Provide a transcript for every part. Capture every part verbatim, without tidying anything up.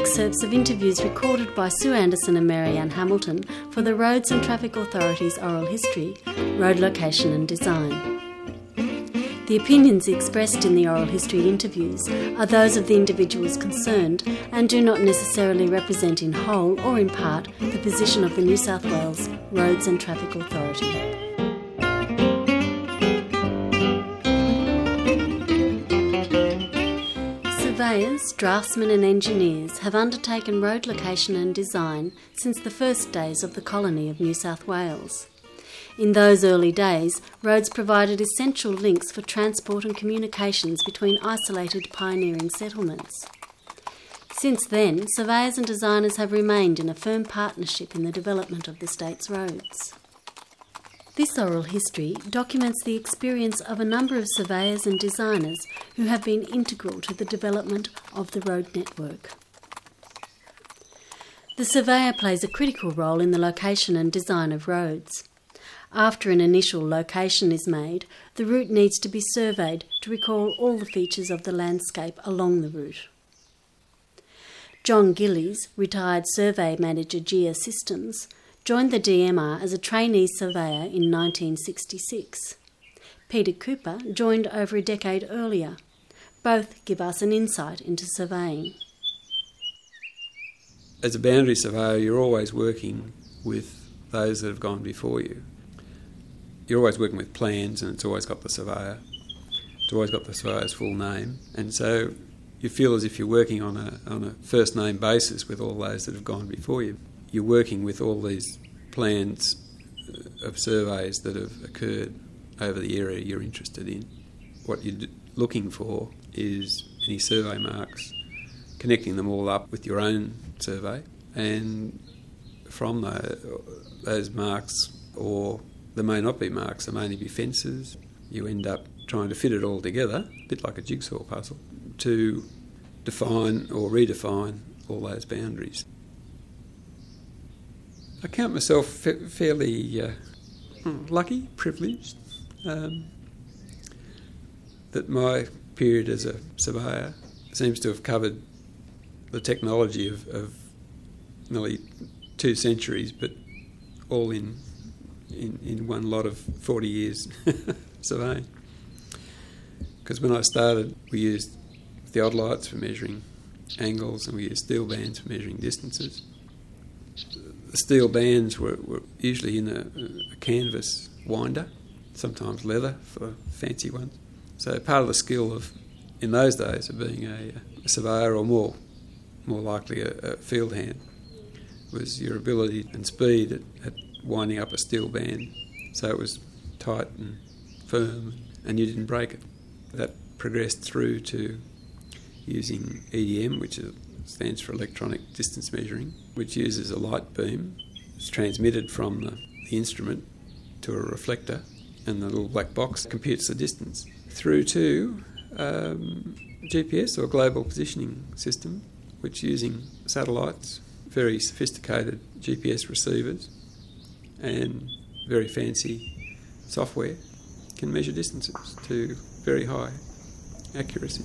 excerpts of interviews recorded by Sue Anderson and Marianne Hamilton for the Roads and Traffic Authority's Oral History, Road Location and Design. The opinions expressed in the oral history interviews are those of the individuals concerned and do not necessarily represent in whole or in part the position of the New South Wales Roads and Traffic Authority. Surveyors, draftsmen and engineers have undertaken road location and design since the first days of the colony of New South Wales. In those early days, roads provided essential links for transport and communications between isolated pioneering settlements. Since then, surveyors and designers have remained in a firm partnership in the development of the state's roads. This oral history documents the experience of a number of surveyors and designers who have been integral to the development of the road network. The surveyor plays a critical role in the location and design of roads. After an initial location is made, the route needs to be surveyed to recall all the features of the landscape along the route. John Gillies, retired survey manager Geosystems, joined the D M R as a trainee surveyor in nineteen sixty-six. Peter Cooper joined over a decade earlier. Both give us an insight into surveying. As a boundary surveyor, you're always working with those that have gone before you. You're always working with plans, and it's always got the surveyor. It's always got the surveyor's full name. And so you feel as if you're working on a on a first name basis with all those that have gone before you. You're working with all these plans of surveys that have occurred over the area you're interested in. What you're looking for is any survey marks, connecting them all up with your own survey, and from the, those marks, or there may not be marks, there may only be fences. You end up trying to fit it all together, a bit like a jigsaw puzzle, to define or redefine all those boundaries. I count myself fa- fairly uh, lucky, privileged, um, that my period as a surveyor seems to have covered the technology of, of nearly two centuries, but all in In, in one lot of forty years surveying. Because when I started, we used theodolites for measuring angles, and we used steel bands for measuring distances. The steel bands were, were usually in a, a canvas winder, sometimes leather for fancy ones. So part of the skill of, in those days, of being a, a surveyor, or more more likely a, a field hand, was your ability and speed at, at winding up a steel band so it was tight and firm and you didn't break it. That progressed through to using E D M, which is, stands for electronic distance measuring, which uses a light beam. It's transmitted from the, the instrument to a reflector, and the little black box computes the distance. Through to um, G P S, or Global Positioning System, which using satellites, very sophisticated G P S receivers, and very fancy software, can measure distances to very high accuracy.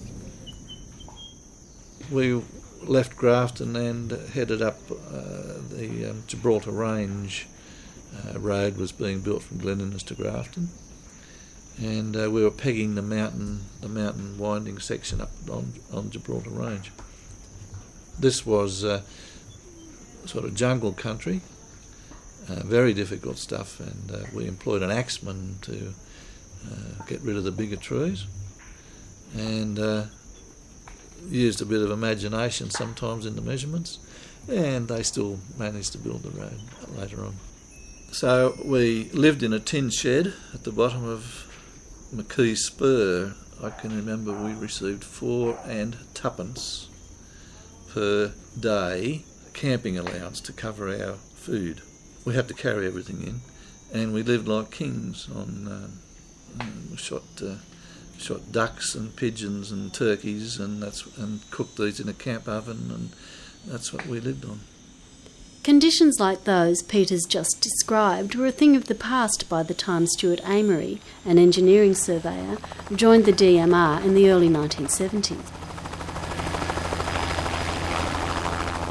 We left Grafton and headed up uh, the um, Gibraltar Range. Uh, road was being built from Glen Innes to Grafton, and uh, we were pegging the mountain the mountain winding section up on, on Gibraltar Range. This was uh, sort of jungle country, uh, very difficult stuff, and uh, we employed an axeman to uh, get rid of the bigger trees, and uh, used a bit of imagination sometimes in the measurements, and they still managed to build the road later on. So we lived in a tin shed at the bottom of McKee Spur. I can remember we received four and twopence per day camping allowance to cover our food. We had to carry everything in, and we lived like kings. On uh, we shot uh, shot ducks and pigeons and turkeys, and that's and cooked these in a camp oven, and that's what we lived on. Conditions like those Peter's just described were a thing of the past by the time Stuart Amery, an engineering surveyor, joined the D M R in the early nineteen seventies.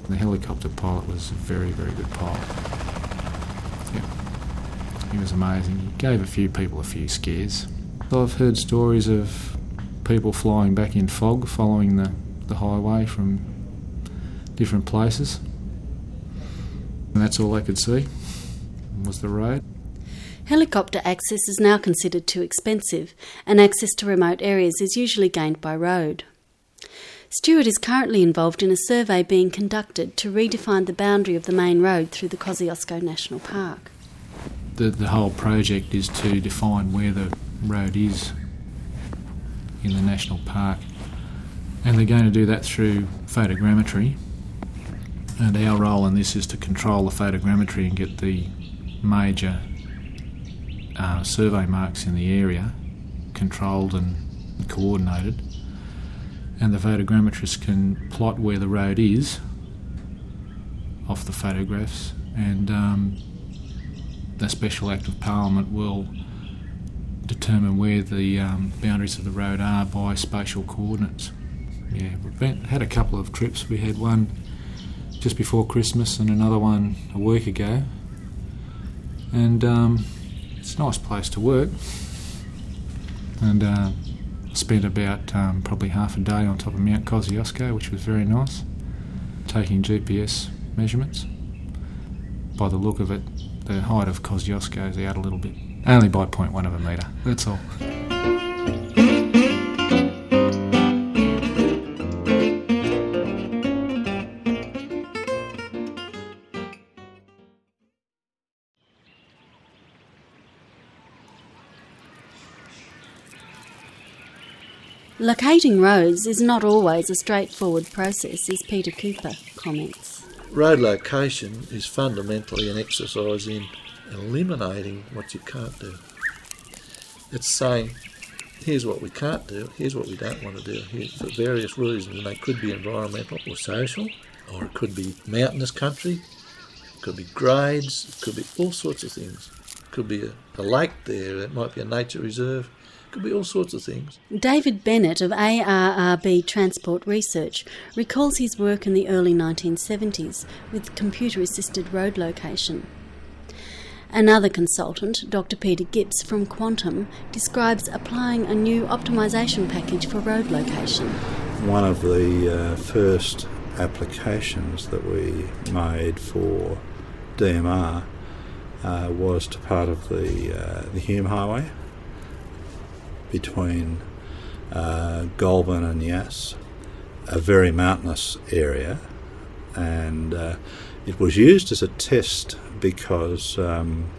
The helicopter pilot was a very, very good pilot. Yeah. He was amazing. He gave a few people a few scares. I've heard stories of people flying back in fog following the, the highway from different places. And that's all they could see was the road. Helicopter access is now considered too expensive, and access to remote areas is usually gained by road. Stewart is currently involved in a survey being conducted to redefine the boundary of the main road through the Kosciuszko National Park. The, the whole project is to define where the road is in the national park, and they're going to do that through photogrammetry, and our role in this is to control the photogrammetry and get the major uh, survey marks in the area controlled and coordinated, and the photogrammetrists can plot where the road is off the photographs, and um, the Special Act of Parliament will determine where the um, boundaries of the road are by spatial coordinates. Yeah, we've been, had a couple of trips. We had one just before Christmas and another one a week ago, and um, it's a nice place to work, and uh, spent about um, probably half a day on top of Mount Kosciuszko, which was very nice, taking G P S measurements. By the look of it, the height of Kosciuszko is out a little bit, only by zero point one of a metre, that's all. Locating roads is not always a straightforward process, as Peter Cooper comments. Road location is fundamentally an exercise in eliminating what you can't do. It's saying, here's what we can't do, here's what we don't want to do, here, for various reasons, and they could be environmental or social, or it could be mountainous country, it could be grades, it could be all sorts of things. It could be a, a lake there, it might be a nature reserve, it could be all sorts of things. David Bennett of A R R B Transport Research recalls his work in the early nineteen seventies with computer-assisted road location. Another consultant, Doctor Peter Gibbs from Quantum, describes applying a new optimisation package for road location. One of the uh, first applications that we made for D M R uh, was to part of the, uh, the Hume Highway between uh, Goulburn and Yass, a very mountainous area, and uh, it was used as a test because um,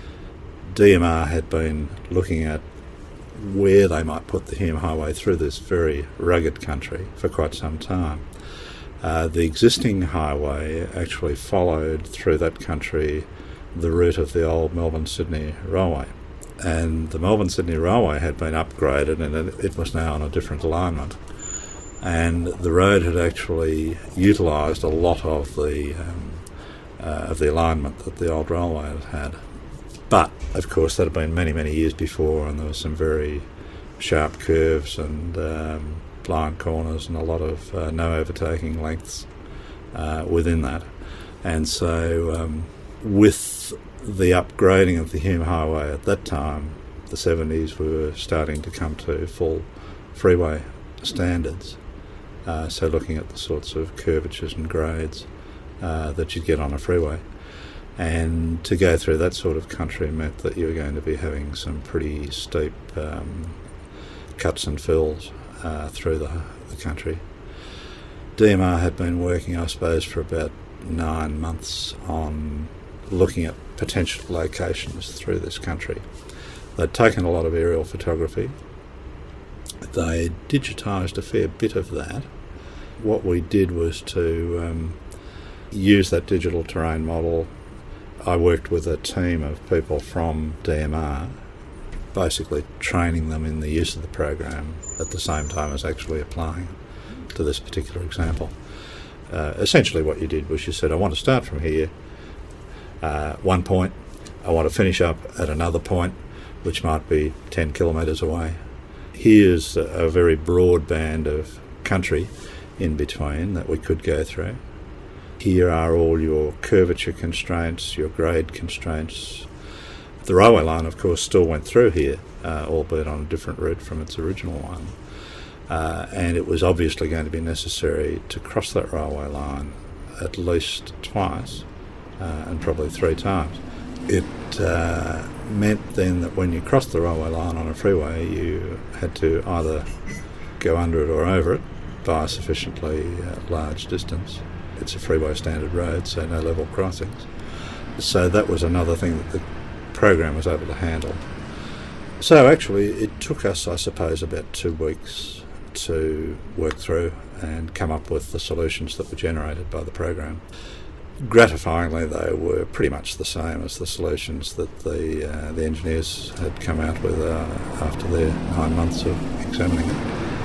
D M R had been looking at where they might put the Hume Highway through this very rugged country for quite some time. Uh, the existing highway actually followed through that country the route of the old Melbourne-Sydney Railway, and the Melbourne-Sydney Railway had been upgraded and it, it was now on a different alignment, and the road had actually utilised a lot of the um, uh, of the alignment that the old railway had had. But of course that had been many many years before, and there were some very sharp curves and um, blind corners and a lot of uh, no overtaking lengths uh, within that, and so um, with the upgrading of the Hume Highway at that time, the seventies, we were starting to come to full freeway standards. Uh, so looking at the sorts of curvatures and grades uh, that you'd get on a freeway. And to go through that sort of country meant that you were going to be having some pretty steep um, cuts and fills uh, through the, the country. D M R had been working, I suppose, for about nine months on looking at potential locations through this country. They'd taken a lot of aerial photography. They digitised a fair bit of that. What we did was to um, use that digital terrain model. I worked with a team of people from D M R, basically training them in the use of the program at the same time as actually applying to this particular example. Uh, essentially what you did was you said, I want to start from here, Uh, one point, I want to finish up at another point, which might be ten kilometres away. Here's a, a very broad band of country in between that we could go through. Here are all your curvature constraints, your grade constraints. The railway line, of course, still went through here, uh, albeit on a different route from its original one. Uh, and it was obviously going to be necessary to cross that railway line at least twice, uh, and probably three times. It uh, meant then that when you crossed the railway line on a freeway, you had to either go under it or over it by a sufficiently uh, large distance. It's a freeway standard road, so no level crossings. So that was another thing that the program was able to handle. So actually it took us, I suppose, about two weeks to work through and come up with the solutions that were generated by the program. Gratifyingly, they were pretty much the same as the solutions that the uh, the engineers had come out with uh, after their nine months of examining it.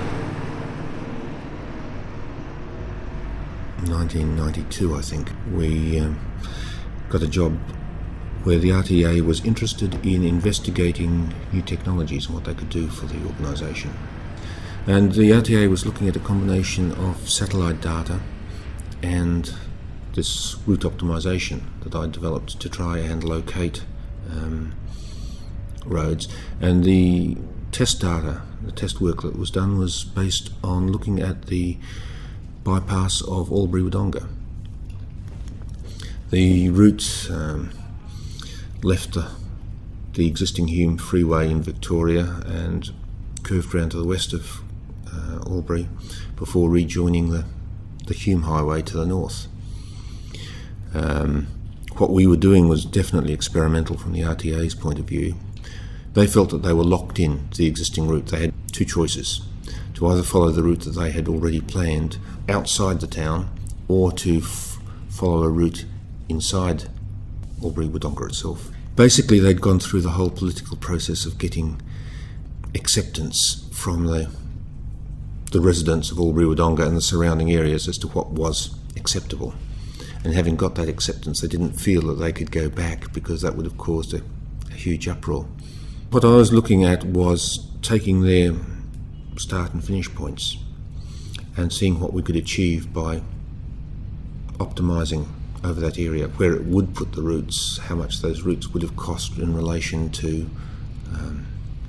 In nineteen ninety-two, I think, we um, got a job where the R T A was interested in investigating new technologies and what they could do for the organisation. And the R T A was looking at a combination of satellite data and this route optimisation that I developed to try and locate um, roads. And the test data, the test work that was done was based on looking at the bypass of Albury-Wodonga. The route um, left the, the existing Hume Freeway in Victoria and curved round to the west of uh, Albury before rejoining the, the Hume Highway to the north. Um, what we were doing was definitely experimental from the R T A's point of view. They felt that they were locked in to the existing route. They had two choices: to either follow the route that they had already planned outside the town, or to f- follow a route inside Albury-Wodonga itself. Basically, they'd gone through the whole political process of getting acceptance from the the residents of Albury-Wodonga and the surrounding areas as to what was acceptable. And having got that acceptance, they didn't feel that they could go back because that would have caused a, a huge uproar. What I was looking at was taking their start and finish points and seeing what we could achieve by optimising over that area, where it would put the routes, how much those routes would have cost in relation to um,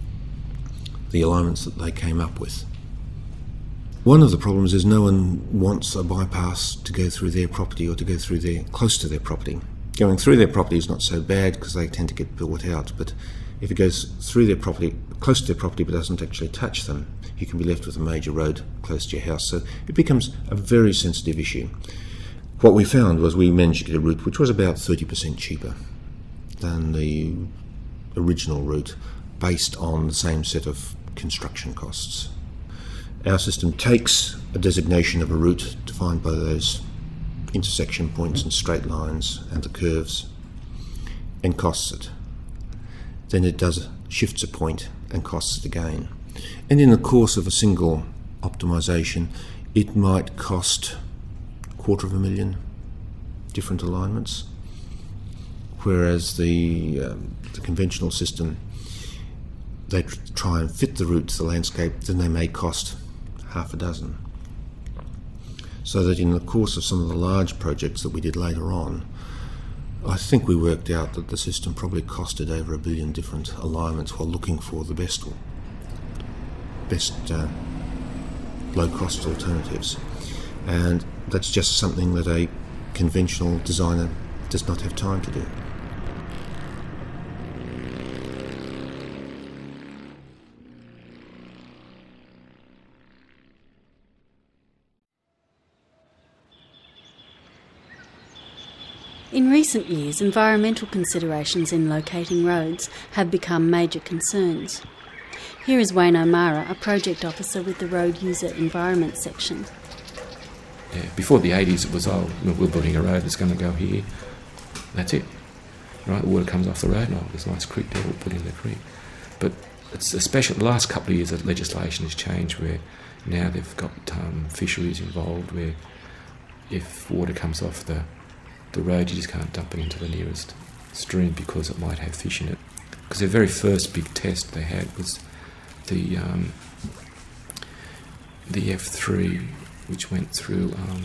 the alignments that they came up with. One of the problems is no one wants a bypass to go through their property or to go through their close to their property. Going through their property is not so bad because they tend to get built out, but if it goes through their property, close to their property but doesn't actually touch them, you can be left with a major road close to your house. So it becomes a very sensitive issue. What we found was we managed to get a route which was about thirty percent cheaper than the original route based on the same set of construction costs. Our system takes a designation of a route defined by those intersection points and straight lines and the curves and costs it. Then it does shifts a point and costs it again. And in the course of a single optimisation, it might cost a quarter of a million different alignments, whereas the, um, the conventional system, they tr- try and fit the route to the landscape, then they may cost half a dozen. So that in the course of some of the large projects that we did later on, I think we worked out that the system probably costed over a billion different alignments while looking for the best best uh, low-cost alternatives. And that's just something that a conventional designer does not have time to do. In recent years, environmental considerations in locating roads have become major concerns. Here is Wayne O'Mara, a project officer with the Road User Environment section. Yeah, before the eighties it was, oh, we're building a road that's going to go here. That's it. Right, the water comes off the road, and oh, there's a nice creek there, we'll put in the creek. But it's especially the last couple of years that legislation has changed where now they've got um, fisheries involved where if water comes off the the road, you just can't dump it into the nearest stream because it might have fish in it. Because their very first big test they had was the um, the F three, which went through um,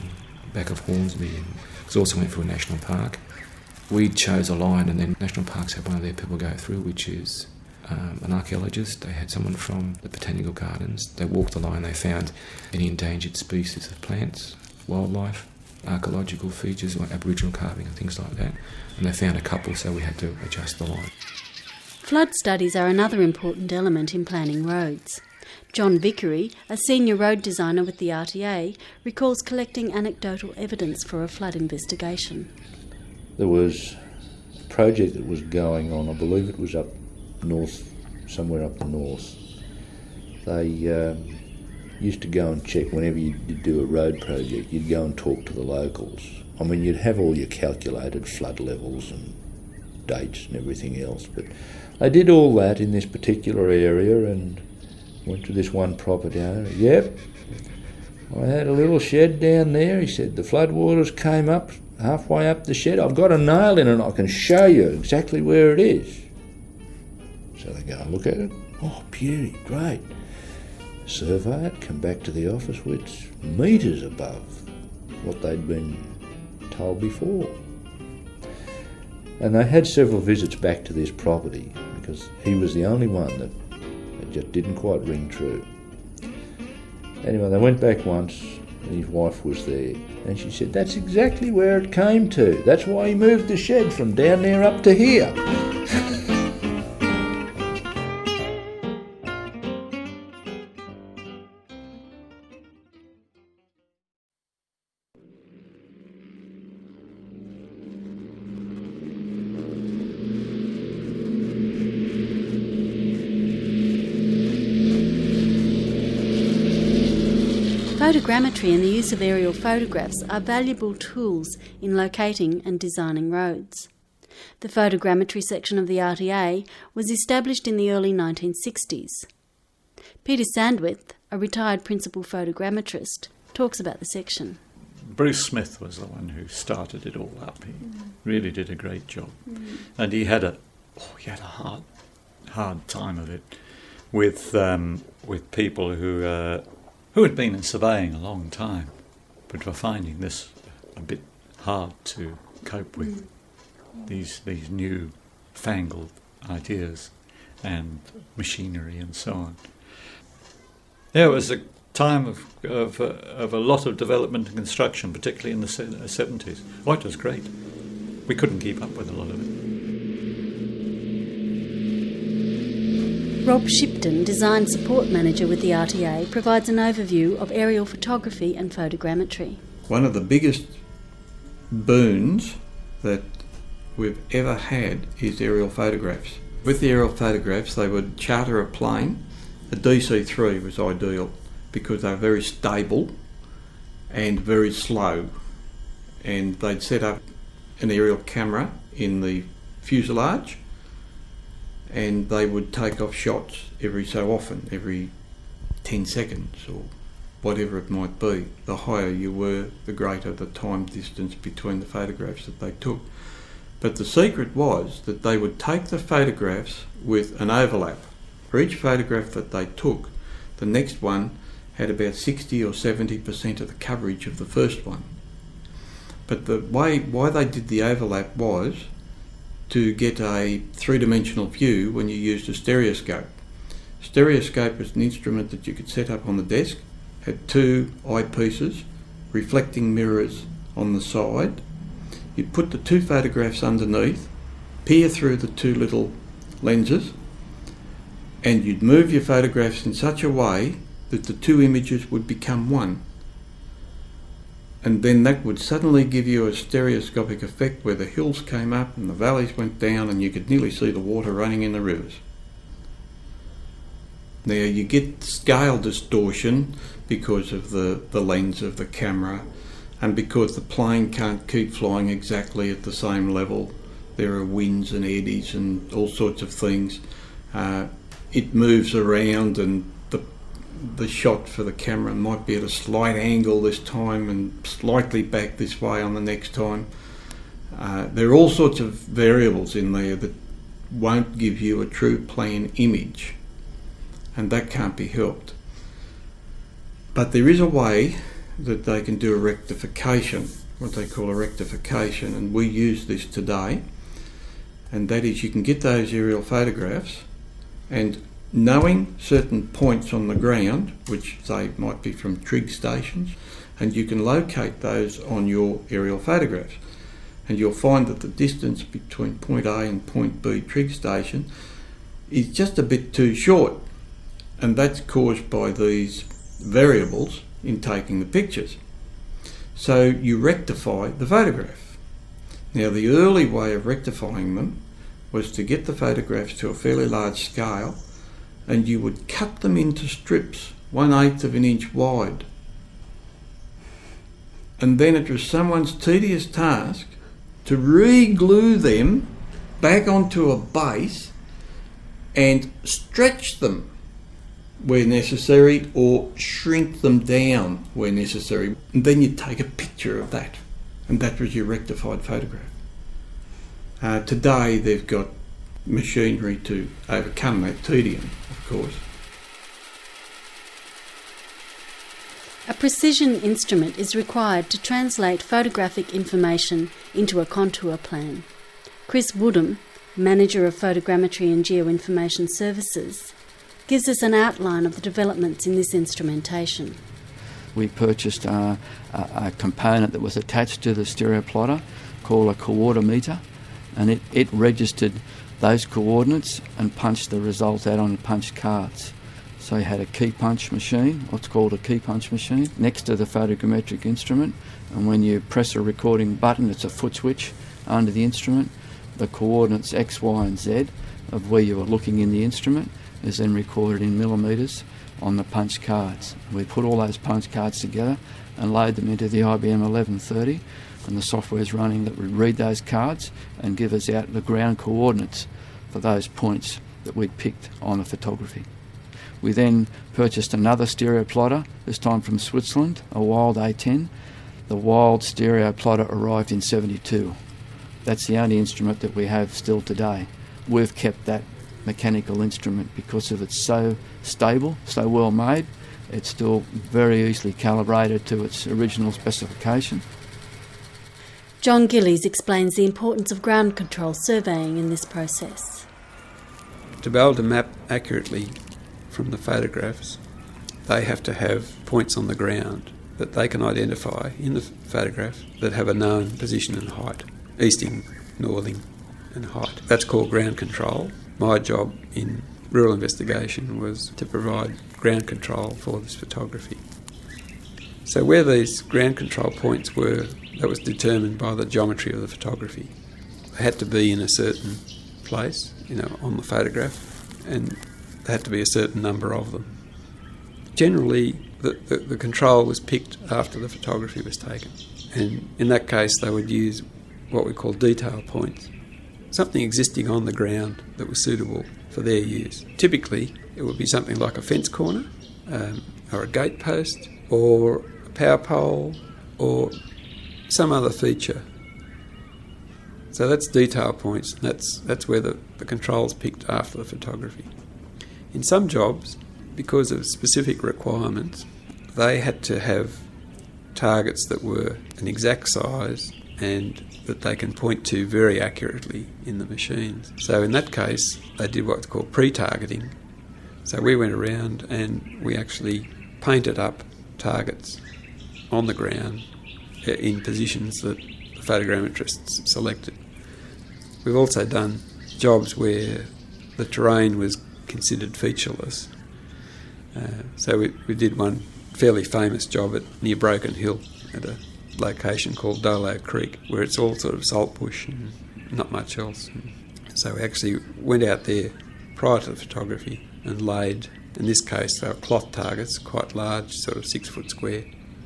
back of Hornsby, and it also went through a national park. We chose a line, and then national parks had one of their people go through, which is um, an archaeologist. They had someone from the Botanical Gardens. They walked the line, they found any endangered species of plants, wildlife, archaeological features like Aboriginal carving and things like that, and they found a couple, so we had to adjust the line. Flood studies are another important element in planning roads. John Vickery, a senior road designer with the R T A, recalls collecting anecdotal evidence for a flood investigation. There was a project that was going on, I believe it was up north, somewhere up the north. They um, used to go and check whenever you did do a road project, you'd go and talk to the locals. I mean, you'd have all your calculated flood levels and dates and everything else, but they did all that in this particular area and went to this one property owner. Yep, I had a little shed down there. He said the floodwaters came up halfway up the shed. I've got a nail in it and I can show you exactly where it is. So they go and look at it. Oh, beauty, great. Survey it, come back to the office where it's metres above what they'd been told before. And they had several visits back to this property because he was the only one that it just didn't quite ring true. Anyway, they went back once and his wife was there and she said, that's exactly where it came to. That's why he moved the shed from down there up to here. Photogrammetry and the use of aerial photographs are valuable tools in locating and designing roads. The photogrammetry section of the R T A was established in the early nineteen sixties. Peter Sandwith, a retired principal photogrammetrist, talks about the section. Bruce Smith was the one who started it all up. He mm. really did a great job. Mm. And he had a oh, he had a hard hard time of it with um, with people who uh, who had been in surveying a long time, but were finding this a bit hard to cope with, mm. these these new fangled ideas and machinery and so on. Yeah, it was a time of of, uh, of a lot of development and construction, particularly in the seventies. Oh, it was great. We couldn't keep up with a lot of it. Rob Shipton, Design Support Manager with the R T A, provides an overview of aerial photography and photogrammetry. One of the biggest boons that we've ever had is aerial photographs. With the aerial photographs, they would charter a plane. A D C three was ideal because they were very stable and very slow, and they'd set up an aerial camera in the fuselage and they would take off shots every so often, every ten seconds or whatever it might be. The higher you were, the greater the time distance between the photographs that they took. But the secret was that they would take the photographs with an overlap. For each photograph that they took, the next one had about sixty or seventy percent of the coverage of the first one. But the way why they did the overlap was to get a three-dimensional view when you used a stereoscope. Stereoscope was an instrument that you could set up on the desk, had two eyepieces, reflecting mirrors on the side. You'd put the two photographs underneath, peer through the two little lenses, and you'd move your photographs in such a way that the two images would become one. And then that would suddenly give you a stereoscopic effect where the hills came up and the valleys went down and you could nearly see the water running in the rivers. Now you get scale distortion because of the, the lens of the camera and because the plane can't keep flying exactly at the same level. There are winds and eddies and all sorts of things. Uh, it moves around and the the shot for the camera might be at a slight angle this time and slightly back this way on the next time. Uh, there are all sorts of variables in there that won't give you a true plan image, and that can't be helped. But there is a way that they can do a rectification, what they call a rectification, and we use this today. And that is, you can get those aerial photographs, and knowing certain points on the ground, which say might be from trig stations, and you can locate those on your aerial photographs. And you'll find that the distance between point A and point B trig station is just a bit too short, and that's caused by these variables in taking the pictures. So you rectify the photograph. Now, the early way of rectifying them was to get the photographs to a fairly large scale, and you would cut them into strips one eighth of an inch wide. And then it was someone's tedious task to re-glue them back onto a base and stretch them where necessary, or shrink them down where necessary. And then you take a picture of that, and that was your rectified photograph. Uh, today they've got machinery to overcome that tedium, of course. A precision instrument is required to translate photographic information into a contour plan. Chris Woodham, Manager of Photogrammetry and Geoinformation Services, gives us an outline of the developments in this instrumentation. We purchased uh, a, a component that was attached to the stereoplotter called a coordinator, and it, it registered those coordinates and punched the result out on punch cards. So you had a key punch machine, what's called a key punch machine, next to the photogrammetric instrument, and when you press a recording button, it's a foot switch under the instrument, the coordinates X, Y and Z of where you were looking in the instrument is then recorded in millimetres on the punch cards. We put all those punch cards together and load them into the I B M eleven thirty, and the software is running that would read those cards and give us out the ground coordinates for those points that we'd picked on the photography. We then purchased another stereo plotter, this time from Switzerland, a Wild A ten. The Wild stereo plotter arrived in seventy-two. That's the only instrument that we have still today. We've kept that mechanical instrument because of it's so stable, so well made. It's still very easily calibrated to its original specification. John Gillies explains the importance of ground control surveying in this process. To be able to map accurately from the photographs, they have to have points on the ground that they can identify in the photograph that have a known position and height, easting, northing and height. That's called ground control. My job in rural investigation was to provide ground control for this photography. So where these ground control points were, that was determined by the geometry of the photography. They had to be in a certain place, you know, on the photograph, and there had to be a certain number of them. Generally, the, the, the control was picked after the photography was taken, and in that case they would use what we call detail points, something existing on the ground that was suitable for their use. Typically, it would be something like a fence corner, um, or a gate post, or a power pole, or some other feature. So that's detail points, and that's that's where the, the control's picked after the photography. In some jobs, because of specific requirements, they had to have targets that were an exact size and that they can point to very accurately in the machines. So in that case, they did what's called pre-targeting. So we went around and we actually painted up targets on the ground in positions that the photogrammetrists selected. We've also done jobs where the terrain was considered featureless. Uh, so we, we did one fairly famous job at near Broken Hill at a location called Dolo Creek, where it's all sort of salt bush and not much else. And so we actually went out there prior to the photography and laid, in this case they were cloth targets, quite large, sort of six foot square,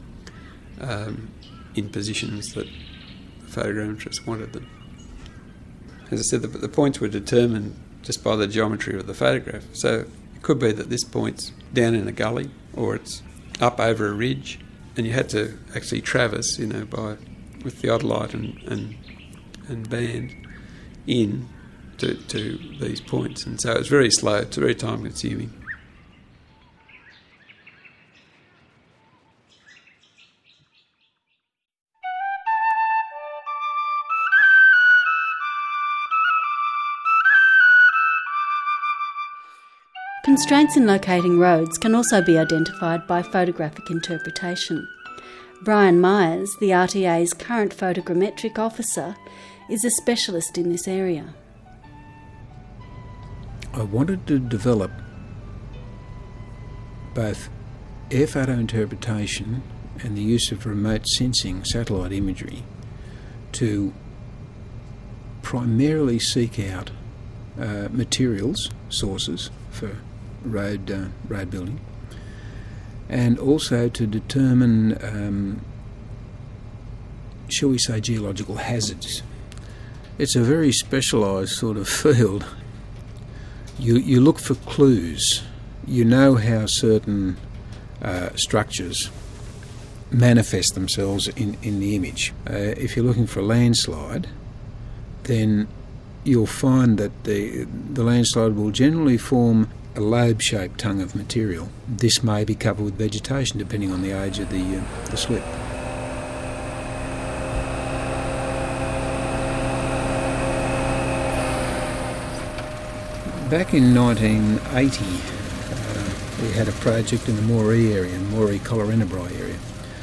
um, in positions that the photogrammetrists wanted them. As I said, the, the points were determined just by the geometry of the photograph. So it could be that this point's down in a gully or it's up over a ridge, and you had to actually traverse, you know, by with the theodolite and, and and band in to, to these points. And so it's very slow, it's very time consuming. Constraints in locating roads can also be identified by photographic interpretation. Brian Myers, the R T A's current photogrammetric officer, is a specialist in this area. I wanted to develop both air photo interpretation and the use of remote sensing satellite imagery to primarily seek out uh, materials, sources for road, uh, road building, and also to determine, um, shall we say, geological hazards. It's a very specialised sort of field. You, you look for clues. You know how certain uh, structures manifest themselves in, in the image. Uh, if you're looking for a landslide, then you'll find that the, the landslide will generally form a lobe-shaped tongue of material. This may be covered with vegetation depending on the age of the, uh, the slip. Back in nineteen eighty, uh, we had a project in the Moree area, Moree Collarenebri area.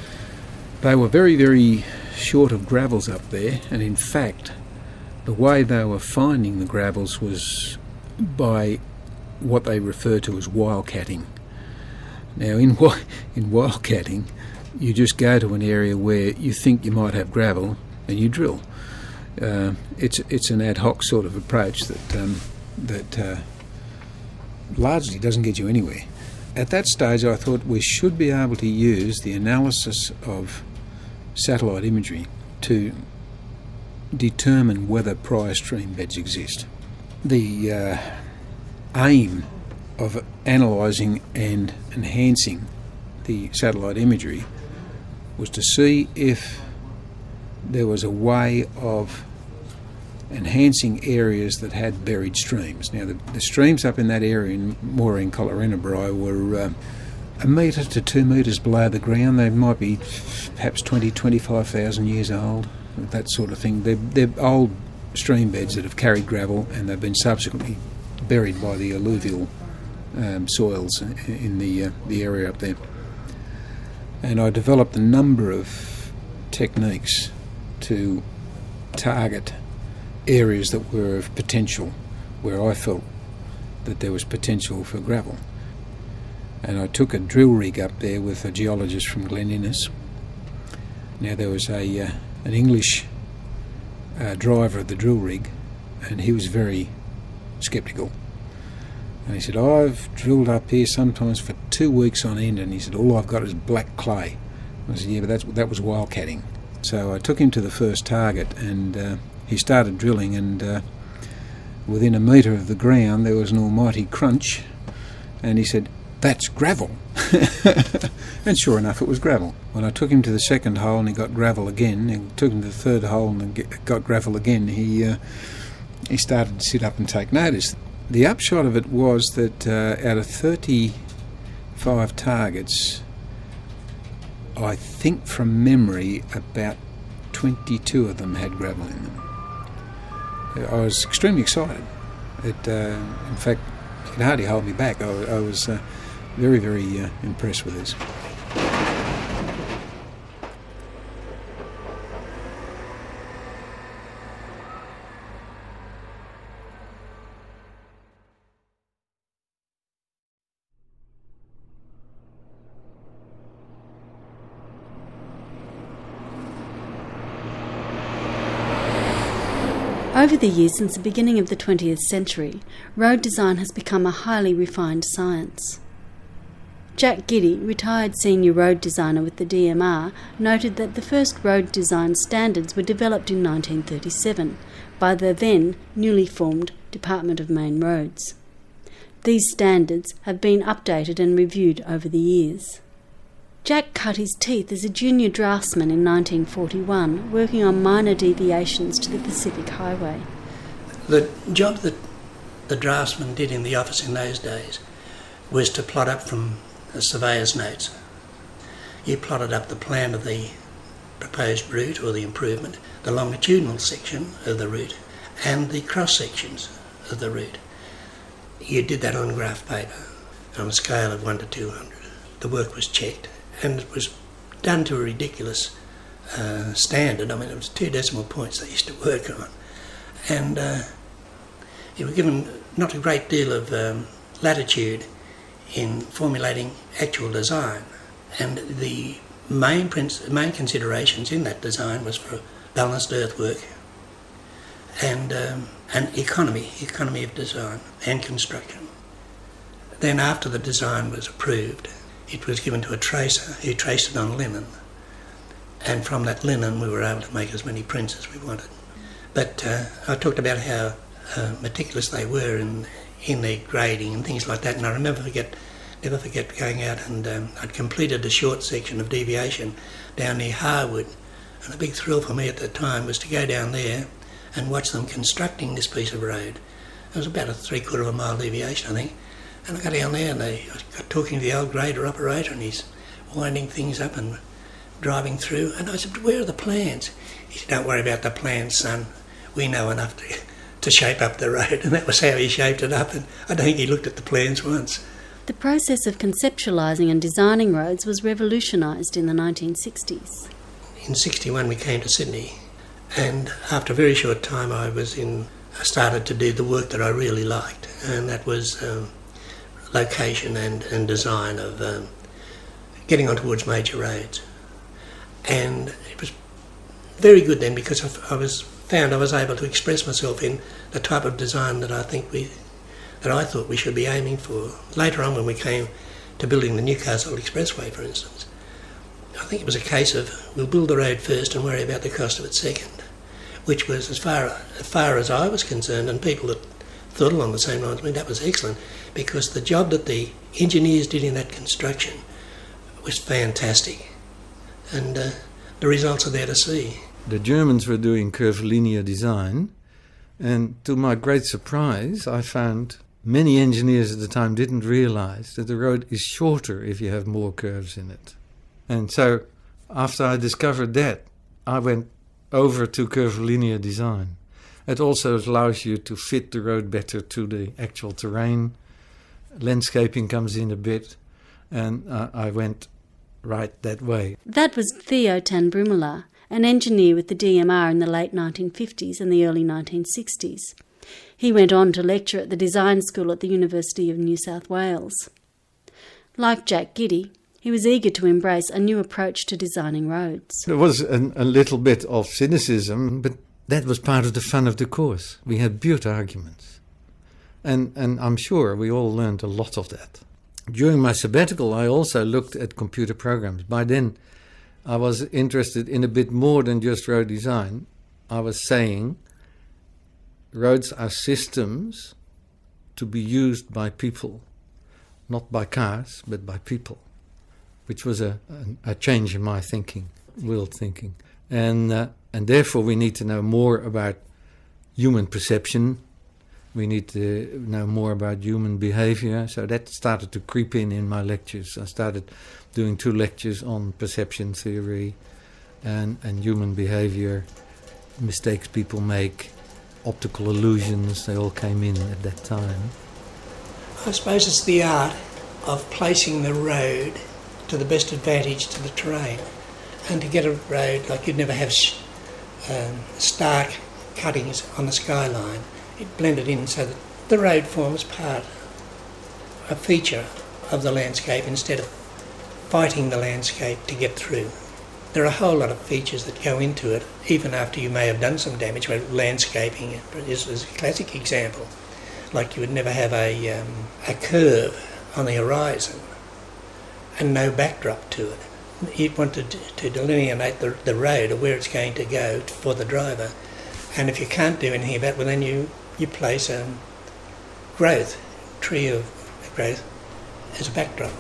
They were very, very short of gravels up there, and in fact, the way they were finding the gravels was by what they refer to as wildcatting. Now, in in wildcatting, you just go to an area where you think you might have gravel and you drill. Uh, it's it's an ad hoc sort of approach that um, that uh, largely doesn't get you anywhere. At that stage, I thought we should be able to use the analysis of satellite imagery to determine whether prior stream beds exist. The uh, aim of analysing and enhancing the satellite imagery was to see if there was a way of enhancing areas that had buried streams. Now, the, the streams up in that area in Moree and Collarenebri were uh, a metre to two metres below the ground. They might be perhaps twenty, twenty-five thousand years old, that sort of thing. They're, they're old stream beds that have carried gravel and they've been subsequently buried by the alluvial um, soils in the, uh, the area up there. And I developed a number of techniques to target areas that were of potential, where I felt that there was potential for gravel. And I took a drill rig up there with a geologist from Glen Innes. Now, there was a uh, an English uh, driver of the drill rig, and he was very sceptical. And he said, I've drilled up here sometimes for two weeks on end, and he said, all I've got is black clay. I said, yeah, but that's, that was wildcatting. So I took him to the first target, and uh, he started drilling, and uh, within a metre of the ground there was an almighty crunch, and he said, that's gravel. And sure enough, it was gravel. When I took him to the second hole and he got gravel again, and took him to the third hole and got gravel again, he uh, he started to sit up and take notice. The upshot of it was that uh, out of thirty-five targets, I think from memory about twenty-two of them had gravel in them. I was extremely excited. It, uh, in fact, it could hardly hold me back. I, I was uh, very, very uh, impressed with this. Over the years, since the beginning of the twentieth century, road design has become a highly refined science. Jack Giddy, retired senior road designer with the D M R, noted that the first road design standards were developed in nineteen thirty-seven by the then newly formed Department of Main Roads. These standards have been updated and reviewed over the years. Jack cut his teeth as a junior draftsman in nineteen forty-one, working on minor deviations to the Pacific Highway. The job that the draftsman did in the office in those days was to plot up from the surveyor's notes. You plotted up the plan of the proposed route or the improvement, the longitudinal section of the route, and the cross sections of the route. You did that on graph paper. on a scale of one to two hundred. The work was checked, and it was done to a ridiculous uh, standard. I mean, it was two decimal points they used to work on. And uh, you were given not a great deal of um, latitude in formulating actual design. And the main, princ- main considerations in that design was for balanced earthwork and, um, and economy, economy of design and construction. Then after the design was approved, it was given to a tracer who traced it on linen. And from that linen we were able to make as many prints as we wanted. But uh, I talked about how uh, meticulous they were in, in their grading and things like that, and I remember forget, never forget going out and um, I'd completed a short section of deviation down near Harwood, and a big thrill for me at the time was to go down there and watch them constructing this piece of road. It was about a three quarter of a mile deviation, I think. And I got down there and they, I got talking to the old grader operator, and he's winding things up and driving through. And I said, "Where are the plans?" He said, "Don't worry about the plans, son. We know enough to, to shape up the road." And that was how he shaped it up. And I don't think he looked at the plans once. The process of conceptualising and designing roads was revolutionised in the nineteen sixties. In sixty-one we came to Sydney, and after a very short time I was in. I started to do the work that I really liked, and that was um, location and, and design of um, getting on towards major roads. And it was very good then because I, I was found I was able to express myself in the type of design that I think we, that I thought we should be aiming for. Later on, when we came to building the Newcastle Expressway, for instance, I think it was a case of we'll build the road first and worry about the cost of it second, which was as far as far as I was concerned, and people that thought along the same lines. I mean, that was excellent because the job that the engineers did in that construction was fantastic, and uh, the results are there to see. The Germans were doing curvilinear design, and to my great surprise, I found many engineers at the time didn't realise that the road is shorter if you have more curves in it. And so, after I discovered that, I went over to curvilinear design. It also allows you to fit the road better to the actual terrain. Landscaping comes in a bit, and uh, I went right that way. That was Theo ten Brummelaar, an engineer with the D M R in the late nineteen fifties and the early nineteen sixties. He went on to lecture at the design school at the University of New South Wales. Like Jack Giddy, he was eager to embrace a new approach to designing roads. There was an, a little bit of cynicism, but that was part of the fun of the course. We had beaut arguments. And, and I'm sure we all learned a lot of that. During my sabbatical, I also looked at computer programs. By then, I was interested in a bit more than just road design. I was saying roads are systems to be used by people, not by cars, but by people, which was a, a, a change in my thinking, world thinking. And, uh, and therefore we need to know more about human perception. We need to know more about human behavior. So that started to creep in in my lectures. I started doing two lectures on perception theory and, and human behavior, mistakes people make, optical illusions, they all came in at that time. I suppose it's the art of placing the road to the best advantage to the terrain, and to get a road like you'd never have um, stark cuttings on the skyline. It blended in so that the road forms part, a feature of the landscape instead of fighting the landscape to get through. There are a whole lot of features that go into it, even after you may have done some damage. Where landscaping is, is a classic example. Like you would never have a, um, a curve on the horizon and no backdrop to it. You'd want to, to delineate the, the road or where it's going to go for the driver. And if you can't do anything about it, well then you, you place a growth, tree of growth, as a backdrop.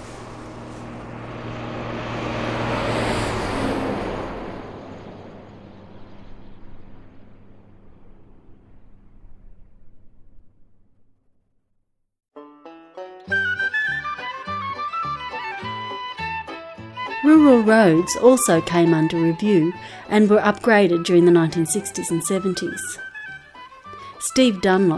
Rural roads also came under review and were upgraded during the nineteen sixties and seventies. Steve Dunlop,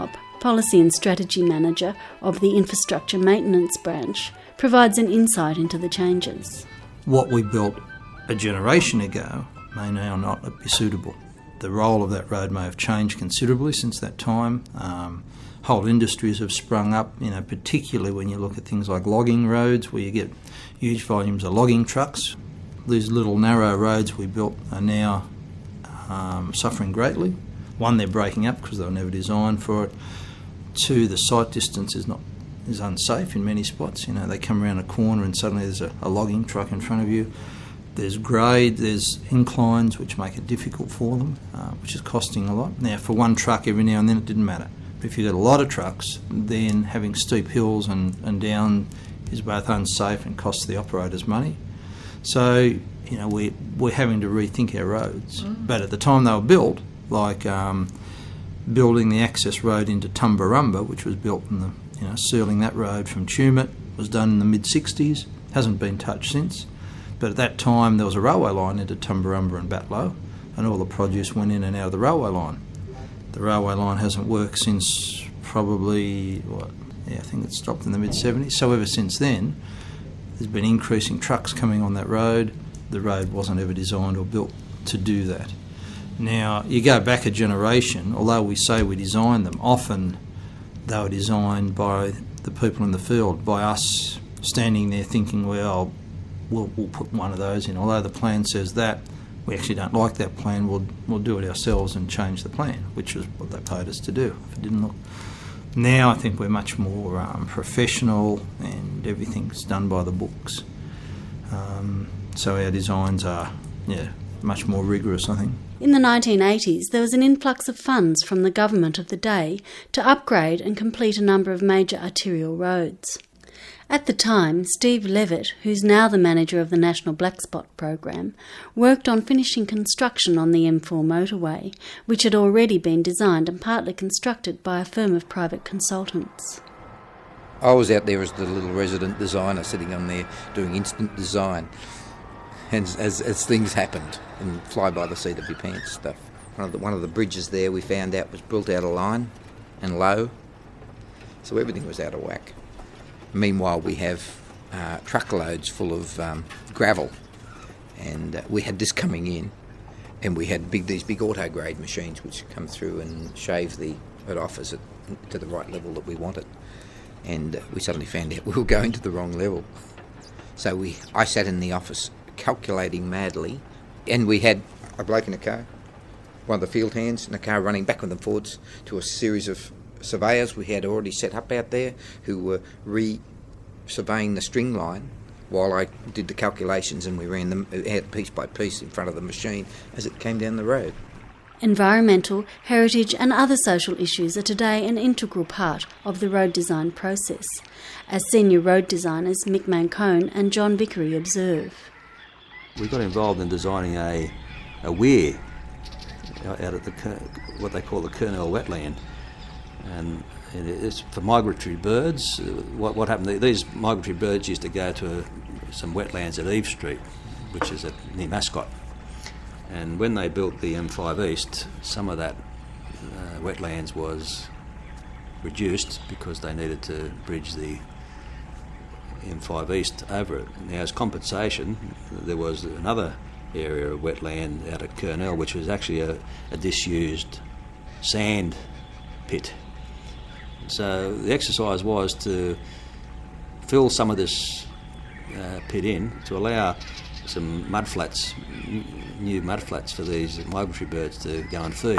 Policy and Strategy Manager of the Infrastructure Maintenance Branch, provides an insight into the changes. What we built a generation ago may now not be suitable. The role of that road may have changed considerably since that time. Um, whole industries have sprung up, you know, particularly when you look at things like logging roads, where you get huge volumes of logging trucks. These little narrow roads we built are now um, suffering greatly. One, they're breaking up because they were never designed for it. Two, the sight distance is not is unsafe in many spots. You know, they come around a corner and suddenly there's a, a logging truck in front of you. There's grade, there's inclines which make it difficult for them, uh, which is costing a lot. Now, for one truck every now and then it didn't matter. But if you've got a lot of trucks, then having steep hills and, and down is both unsafe and costs the operators money. So, you know, we, we're having to rethink our roads. Mm. But at the time they were built, like um, building the access road into Tumbarumba, which was built in the, you know, sealing that road from Tumut, was done in the mid sixties, hasn't been touched since. But at that time there was a railway line into Tumbarumba and Batlow, and all the produce went in and out of the railway line. The railway line hasn't worked since probably, what, yeah, I think it stopped in the mid seventies. So ever since then, there's been increasing trucks coming on that road. The road wasn't ever designed or built to do that. Now, you go back a generation, although we say we designed them, often they were designed by the people in the field, by us standing there thinking, well, we'll, we'll put one of those in. Although the plan says that, we actually don't like that plan, we'll, we'll do it ourselves and change the plan, which was what they paid us to do. If it didn't look. Now I think we're much more um, professional and everything's done by the books. Um, so our designs are, yeah, much more rigorous, I think. In the nineteen eighties, there was an influx of funds from the government of the day to upgrade and complete a number of major arterial roads. At the time, Steve Levitt, who's now the manager of the National Black Spot Program, worked on finishing construction on the M four motorway, which had already been designed and partly constructed by a firm of private consultants. I was out there as the little resident designer sitting on there doing instant design. And as, as things happened, and fly by the seat of your pants stuff. One of the, one of the bridges there we found out was built out of line and low, so everything was out of whack. Meanwhile, we have uh, truckloads full of um, gravel, and uh, we had this coming in, and we had big these big auto-grade machines which come through and shave the it off as it to the right level that we wanted. And uh, we suddenly found out we were going to the wrong level. So we, I sat in the office calculating madly, and we had a bloke in a car, one of the field hands in a car running backwards and forwards to a series of surveyors we had already set up out there who were re-surveying the string line while I did the calculations, and we ran them out piece by piece in front of the machine as it came down the road. Environmental, heritage and other social issues are today an integral part of the road design process, as senior road designers Mick Mancone and John Vickery observe. We got involved in designing a, a weir out at the what they call the Kurnell wetland, and it's for migratory birds. What, what happened? These migratory birds used to go to some wetlands at Eve Street, which is at, near Mascot. And when they built the M five East, some of that uh, wetlands was reduced because they needed to bridge the M five East over it. Now, as compensation, there was another area of wetland out at Kurnell, which was actually a, a disused sand pit. So the exercise was to fill some of this uh, pit in to allow some mud flats, new mud flats for these migratory birds to go and feed.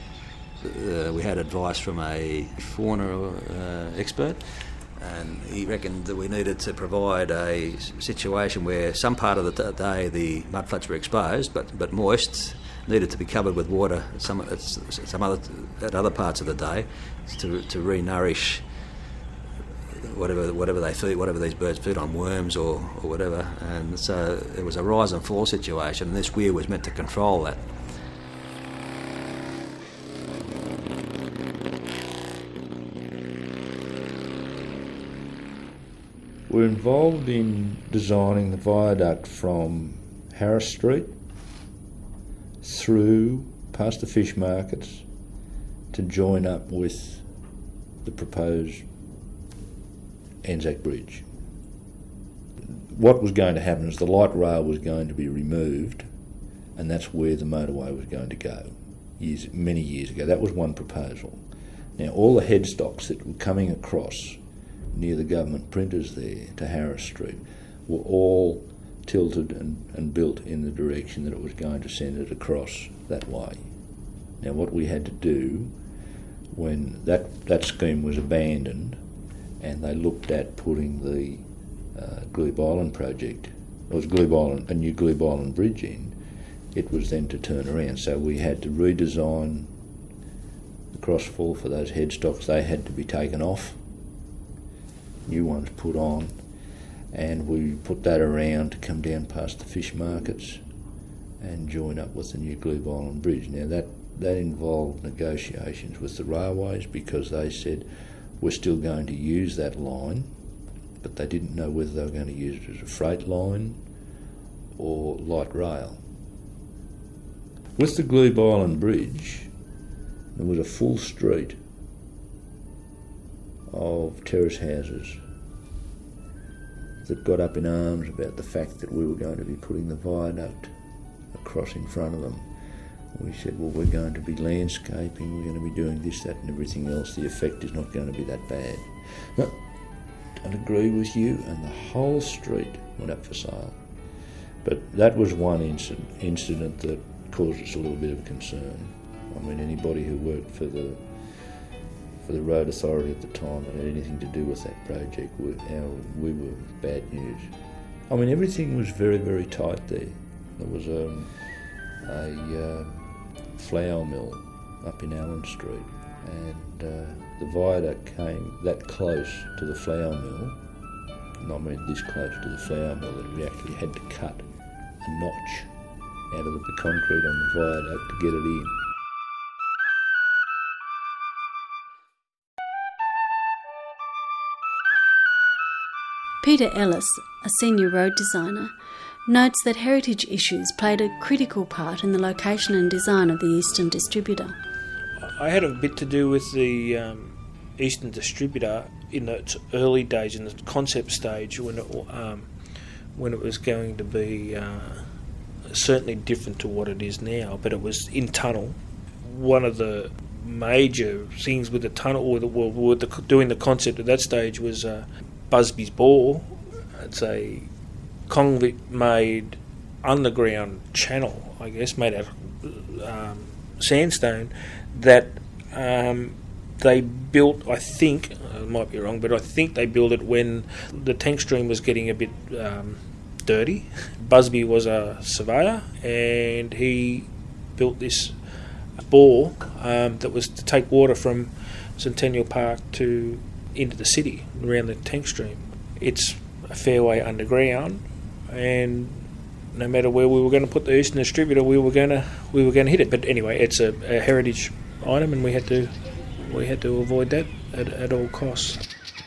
Uh, we had advice from a fauna uh, expert, and he reckoned that we needed to provide a situation where some part of the day the mudflats were exposed but, but moist, needed to be covered with water some, some other, at other parts of the day to, to re-nourish whatever whatever they feed, whatever these birds feed on, worms or, or whatever. And so it was a rise and fall situation, and this weir was meant to control that. We're involved in designing the viaduct from Harris Street through past the fish markets to join up with the proposed Anzac Bridge. What was going to happen is the light rail was going to be removed, and that's where the motorway was going to go years, many years ago. That was one proposal. Now, all the headstocks that were coming across near the government printers there to Harris Street were all tilted and, and built in the direction that it was going to send it across that way. Now, what we had to do when that, that scheme was abandoned and they looked at putting the uh, Glebe Island project, it was Glebe Island, a new Glebe Island bridge in, it was then to turn around. So we had to redesign the crossfall for those headstocks. They had to be taken off, new ones put on, and we put that around to come down past the fish markets and join up with the new Glebe Island Bridge. Now that, that involved negotiations with the railways because they said we're still going to use that line, but they didn't know whether they were going to use it as a freight line or light rail. With the Glebe Island Bridge, there was a full street of terrace houses that got up in arms about the fact that we were going to be putting the viaduct across in front of them. We said, well, we're going to be landscaping, we're going to be doing this, that and everything else. The effect is not going to be that bad. No, I'd agree with you, and the whole street went up for sale. But that was one incident, incident that caused us a little bit of concern. I mean, anybody who worked for the for the road authority at the time that had anything to do with that project, we, our, we were bad news. I mean, everything was very, very tight there. There was um, a uh, flour mill up in Allen Street, and uh, the viaduct came that close to the flour mill, and I mean this close to the flour mill, that we actually had to cut a notch out of the concrete on the viaduct to get it in. Peter Ellis, a senior road designer, notes that heritage issues played a critical part in the location and design of the Eastern Distributor. I had a bit to do with the um, Eastern Distributor in its early days, in the concept stage, when it, um, when it was going to be uh, certainly different to what it is now, but it was in tunnel. One of the major things with the tunnel, with, the, with the, doing the concept at that stage, was uh, Busby's Bore. It's a convict-made underground channel, I guess, made out of um, sandstone that um, they built, I think, I might be wrong, but I think they built it when the tank stream was getting a bit um, dirty. Busby was a surveyor, and he built this bore um, that was to take water from Centennial Park to into the city around the tank stream. It's a fair way underground, and no matter where we were going to put the Eastern Distributor, we were going to we were going to hit it. But anyway, it's a, a heritage item, and we had to we had to avoid that at, at all costs.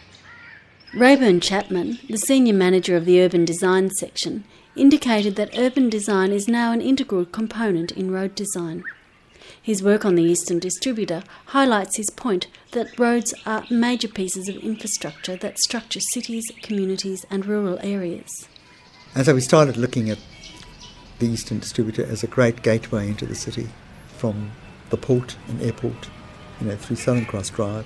Rayburn Chapman, the senior manager of the urban design section, indicated that urban design is now an integral component in road design. His work on the Eastern Distributor highlights his point that roads are major pieces of infrastructure that structure cities, communities and rural areas. And so we started looking at the Eastern Distributor as a great gateway into the city, from the port and airport, you know, through Southern Cross Drive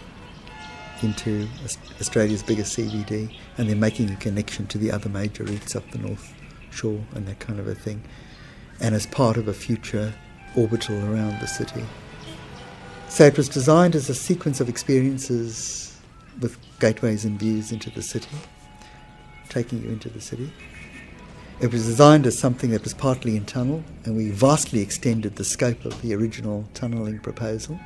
into Australia's biggest C B D, and then making a connection to the other major routes up the North Shore and that kind of a thing, and as part of a future orbital around the city. So it was designed as a sequence of experiences with gateways and views into the city, taking you into the city. It was designed as something that was partly in tunnel, and we vastly extended the scope of the original tunnelling proposal.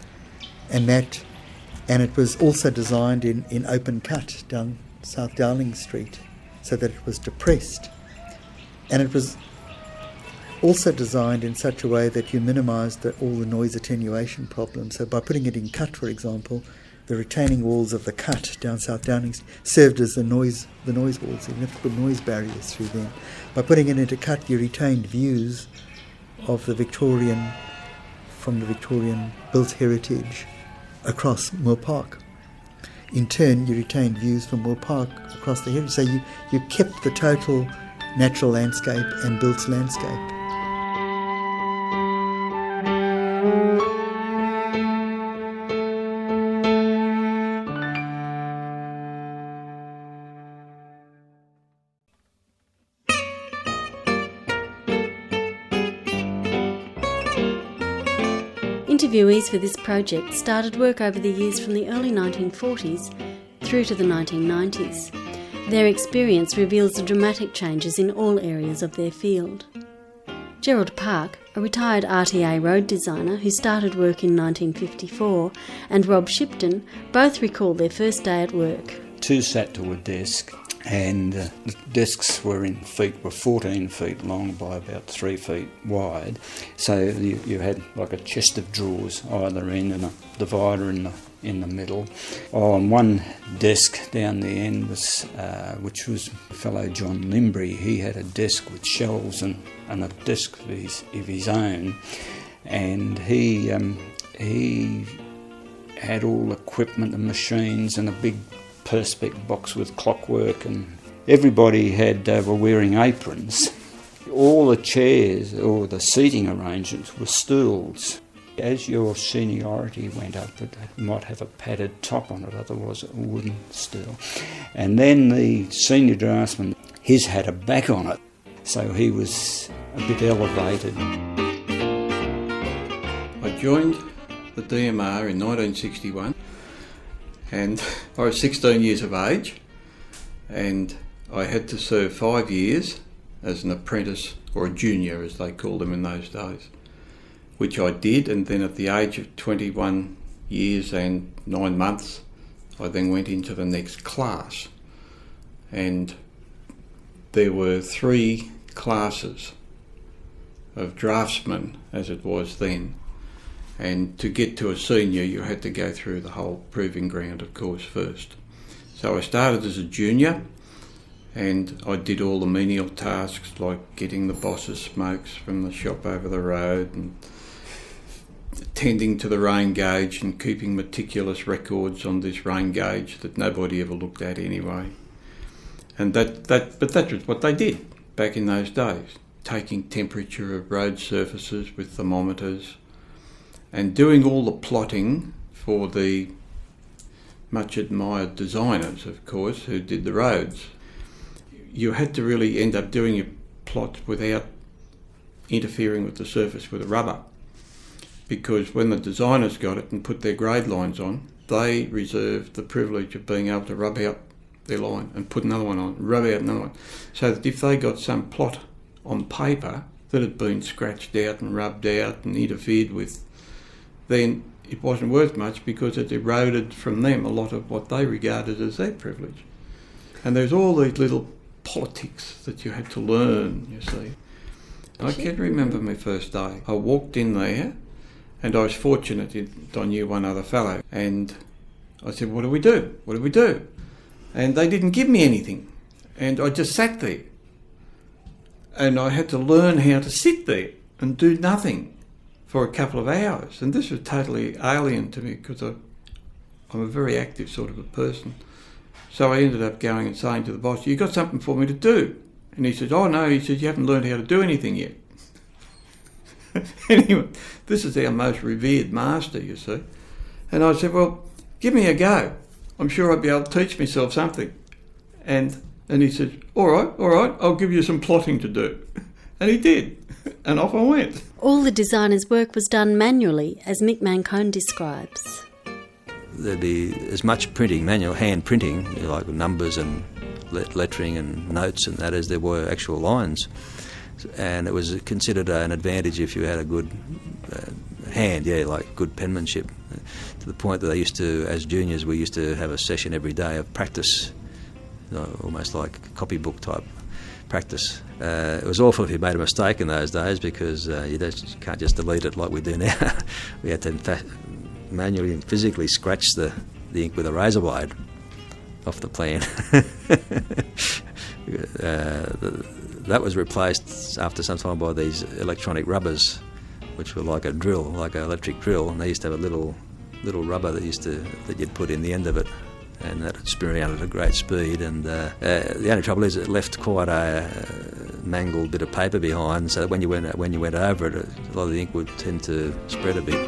And that, and it was also designed in, in open cut down South Dowling Street, so that it was depressed. And it was also designed in such a way that you minimised the, all the noise attenuation problems. So by putting it in cut, for example, the retaining walls of the cut down South Downing served as the noise the noise walls. You didn't have to put noise barriers through them. By putting it into cut, you retained views of the Victorian, from the Victorian built heritage across Moore Park, in turn you retained views from Moore Park across the heritage. So you, you kept the total natural landscape and built landscape. Interviewees for this project started work over the years from the early nineteen forties through to the nineteen nineties. Their experience reveals the dramatic changes in all areas of their field. Gerald Park, a retired R T A road designer who started work in nineteen fifty-four, and Rob Shipton both recall their first day at work. Two sat to a desk, and uh, the desks were in feet, were fourteen feet long by about three feet wide. So you, you had like a chest of drawers either end and a divider in the in the middle. On one desk down the end was, uh, which was a fellow John Limbry. He had a desk with shelves and, and a desk of his, of his own, and he um, he had all equipment and machines and a big perspex box with clockwork, and everybody had uh, were wearing aprons. All the chairs or the seating arrangements were stools. As your seniority went up, it might have a padded top on it, otherwise a wooden stool. And then the senior draftsman, his had a back on it, so he was a bit elevated. I joined the D M R in nineteen sixty-one, and I was sixteen years of age, and I had to serve five years as an apprentice, or a junior as they called them in those days, which I did. And then at the age of twenty-one years and nine months, I then went into the next class. And there were three classes of draftsmen, as it was then. And to get to a senior, you had to go through the whole proving ground, of course, first. So I started as a junior, and I did all the menial tasks like getting the boss's smokes from the shop over the road and tending to the rain gauge and keeping meticulous records on this rain gauge that nobody ever looked at anyway. And that, that but that was what they did back in those days, taking temperature of road surfaces with thermometers and doing all the plotting for the much admired designers, of course, who did the roads. You had to really end up doing your plot without interfering with the surface with a rubber, because when the designers got it and put their grade lines on, they reserved the privilege of being able to rub out their line and put another one on, rub out another one, so that if they got some plot on paper that had been scratched out and rubbed out and interfered with, then it wasn't worth much because it eroded from them a lot of what they regarded as their privilege. And there's all these little politics that you had to learn, you see. I can remember my first day. I walked in there, and I was fortunate that I knew one other fellow, and I said, what do we do? What do we do? And they didn't give me anything, and I just sat there. And I had to learn how to sit there and do nothing for a couple of hours, and this was totally alien to me because I, I'm a very active sort of a person. So I ended up going and saying to the boss, you got something for me to do? And he said, oh no, he said, you haven't learned how to do anything yet. Anyway, this is our most revered master, you see. And I said, well, give me a go. I'm sure I'll be able to teach myself something. And and he said, all right, all right, I'll give you some plotting to do. And he did. And off I went. All the designer's work was done manually, as Mick Mancone describes. There'd be as much printing, manual hand printing, you know, like numbers and lettering and notes and that, as there were actual lines. And it was considered an advantage if you had a good uh, hand, yeah, like good penmanship, to the point that they used to, as juniors, we used to have a session every day of practice, you know, almost like copybook type practice. Uh, it was awful if you made a mistake in those days, because uh, you, don't, you can't just delete it like we do now. We had to in fact, manually and physically scratch the, the ink with a razor blade off the plan. uh, the, that was replaced after some time by these electronic rubbers, which were like a drill, like an electric drill, and they used to have a little little rubber that used to that you'd put in the end of it and that it'd spin around at a great speed. And uh, uh, the only trouble is it left quite a uh, mangled bit of paper behind, so that when you went when you went over it, a lot of the ink would tend to spread a bit.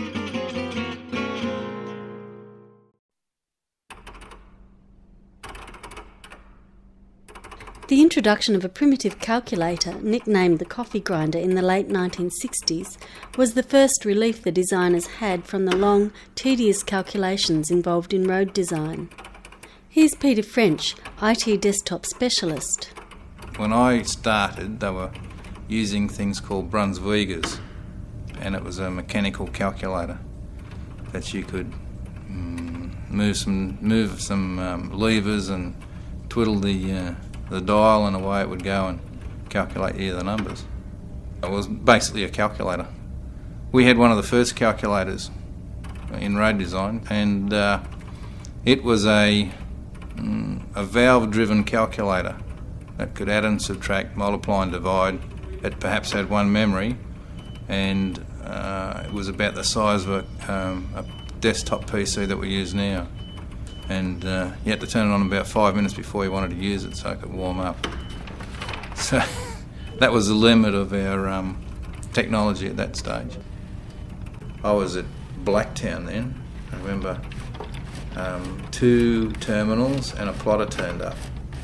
The introduction of a primitive calculator, nicknamed the coffee grinder in the late nineteen sixties, was the first relief the designers had from the long, tedious calculations involved in road design. Here's Peter French, I T desktop specialist. When I started, they were using things called Brunswigas, and it was a mechanical calculator that you could um, move some move some um, levers and twiddle the uh, the dial, and away it would go and calculate you the numbers. It was basically a calculator. We had one of the first calculators in road design, and uh, it was a um, a valve-driven calculator that could add and subtract, multiply and divide. It perhaps had one memory, and uh, it was about the size of a, um, a desktop P C that we use now. And uh, you had to turn it on about five minutes before you wanted to use it so it could warm up. So that was the limit of our um, technology at that stage. I was at Blacktown then. I remember um, two terminals and a plotter turned up,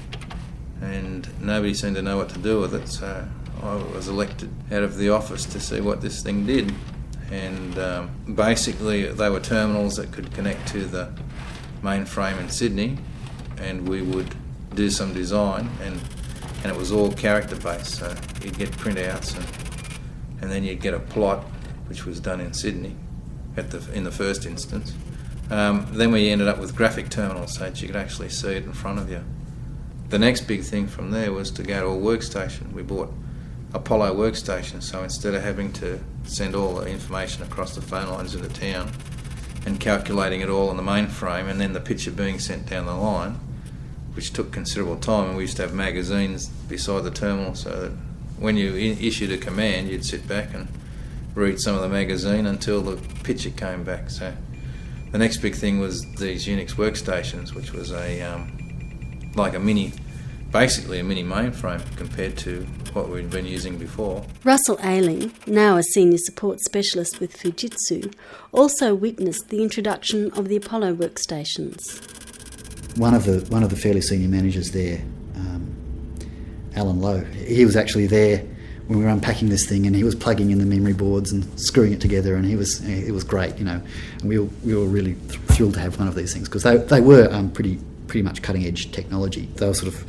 and nobody seemed to know what to do with it, so I was elected out of the office to see what this thing did. And um, basically they were terminals that could connect to the mainframe in Sydney, and we would do some design, and and it was all character based, so you'd get printouts, and and then you'd get a plot, which was done in Sydney at the in the first instance. Um, then we ended up with graphic terminals, so that you could actually see it in front of you. The next big thing from there was to go to a workstation. We bought Apollo workstation, so instead of having to send all the information across the phone lines into town and calculating it all on the mainframe, and then the picture being sent down the line, which took considerable time, and we used to have magazines beside the terminal, so that when you in- issued a command, you'd sit back and read some of the magazine until the picture came back. So the next big thing was these Unix workstations, which was a um, like a mini, basically a mini mainframe compared to what we'd been using before. Russell Ayling, now a senior support specialist with Fujitsu, also witnessed the introduction of the Apollo workstations. One of the one of the fairly senior managers there, um, Alan Lowe, he was actually there when we were unpacking this thing, and he was plugging in the memory boards and screwing it together, and he was it was great, you know. And we were, we were really thrilled to have one of these things because they they were um, pretty pretty much cutting edge technology. They were sort of,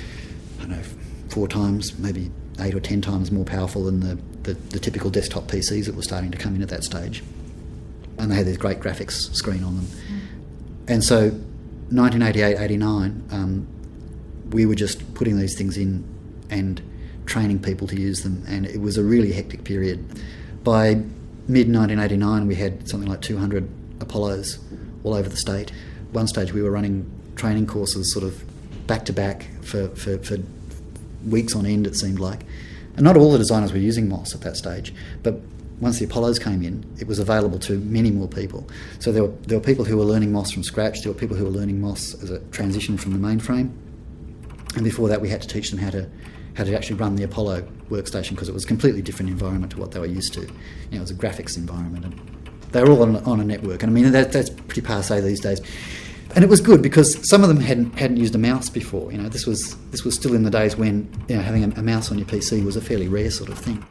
I don't know, four times, maybe eight or ten times more powerful than the, the, the typical desktop P Cs that were starting to come in at that stage. And they had this great graphics screen on them. Mm. And so nineteen eighty-eight eighty-nine, um, we were just putting these things in and training people to use them, and it was a really hectic period. By mid nineteen eighty-nine, we had something like two hundred Apollos all over the state. One stage we were running training courses sort of back to back for, for, for weeks on end, it seemed like. And not all the designers were using M O S at that stage, but once the Apollos came in, it was available to many more people. So there were there were people who were learning M O S from scratch, there were people who were learning M O S as a transition from the mainframe, and before that we had to teach them how to how to actually run the Apollo workstation, because it was a completely different environment to what they were used to. You know, it was a graphics environment, and they were all on, on a network. And I mean, that, that's pretty passé these days. And it was good because some of them hadn't hadn't used a mouse before. You know, this was this was still in the days when, you know, having a, a mouse on your P C was a fairly rare sort of thing.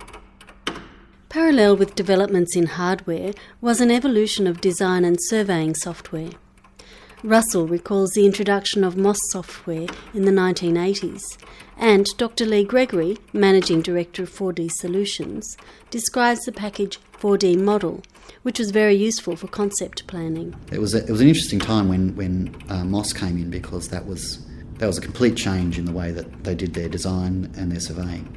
Parallel with developments in hardware was an evolution of design and surveying software. Russell recalls the introduction of M O S software in the nineteen eighties, and Doctor Lee Gregory, Managing Director of four D Solutions, describes the package four D Model, which was very useful for concept planning. It was a, it was an interesting time when when uh, M O S came in, because that was that was a complete change in the way that they did their design and their surveying.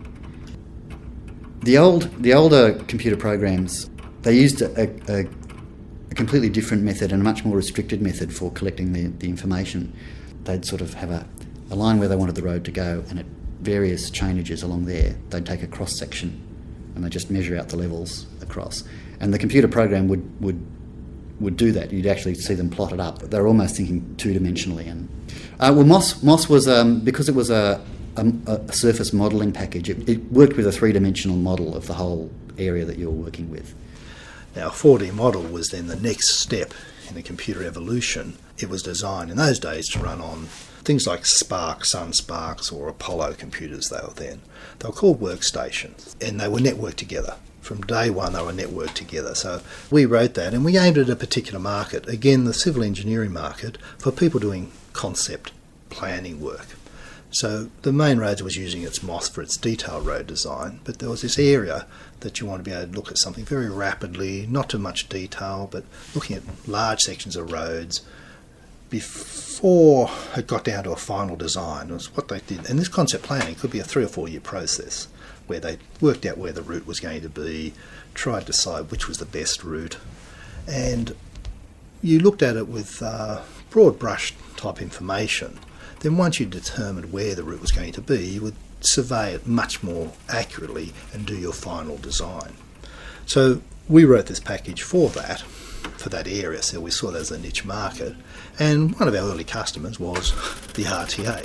The old the older computer programs, they used a, a, a completely different method and a much more restricted method for collecting the, the information. They'd sort of have a, a line where they wanted the road to go, and at various chainages along there, they'd take a cross section and they just measure out the levels across. And the computer program would, would would do that. You'd actually see them plotted up. They were almost thinking two-dimensionally. And uh, well, Moss Moss was um, because it was a, a, a surface modelling package. It, it worked with a three-dimensional model of the whole area that you were working with. Now, a four D model was then the next step in the computer evolution. It was designed in those days to run on things like Spark, Sun Sparks, or Apollo computers they were then. They were called workstations, and they were networked together. From day one, they were networked together. So we wrote that, and we aimed at a particular market, again, the civil engineering market, for people doing concept planning work. So the main roads was using its Moss for its detailed road design, but there was this area that you want to be able to look at something very rapidly, not too much detail, but looking at large sections of roads before it got down to a final design. It was what they did. And this concept planning could be a three or four year process where they worked out where the route was going to be, tried to decide which was the best route, and you looked at it with uh, broad brush type information. Then once you determined where the route was going to be, you would survey it much more accurately and do your final design. So we wrote this package for that, for that area, so we saw that as a niche market, and one of our early customers was the R T A.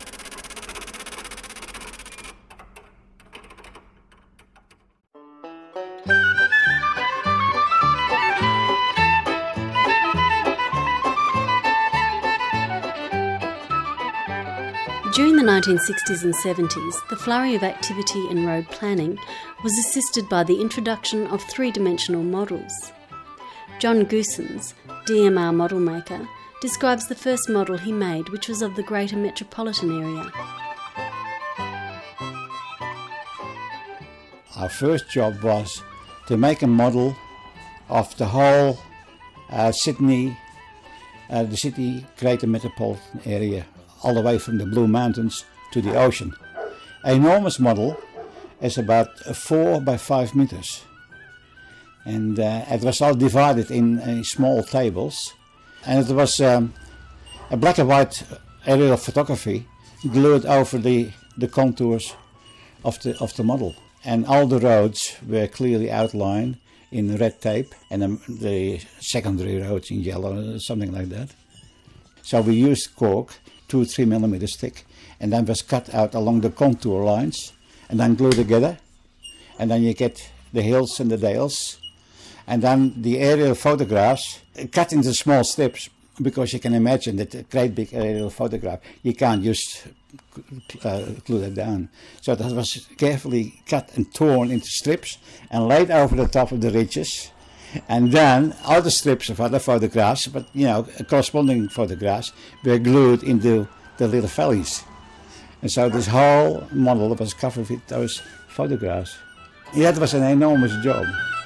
During the nineteen sixties and seventies, the flurry of activity in road planning was assisted by the introduction of three-dimensional models. John Goossens, D M R model maker, describes the first model he made, which was of the greater metropolitan area. Our first job was to make a model of the whole uh, Sydney, uh, the city greater metropolitan area, all the way from the Blue Mountains to the ocean. An enormous model is about four by five meters. And uh, it was all divided in, in small tables. And it was um, a black and white aerial photography glued over the, the contours of the, of the model. And all the roads were clearly outlined in red tape, and um, the secondary roads in yellow, something like that. So we used cork, two, three millimeters thick, and then was cut out along the contour lines, and then glued together. And then you get the hills and the dales. And then the aerial photographs cut into small strips, because you can imagine that a great big aerial photograph, you can't just uh, glue that down. So that was carefully cut and torn into strips and laid over the top of the ridges. And then other strips of other photographs, but you know, corresponding photographs, were glued into the little valleys. And so this whole model was covered with those photographs. Yeah, that was an enormous job.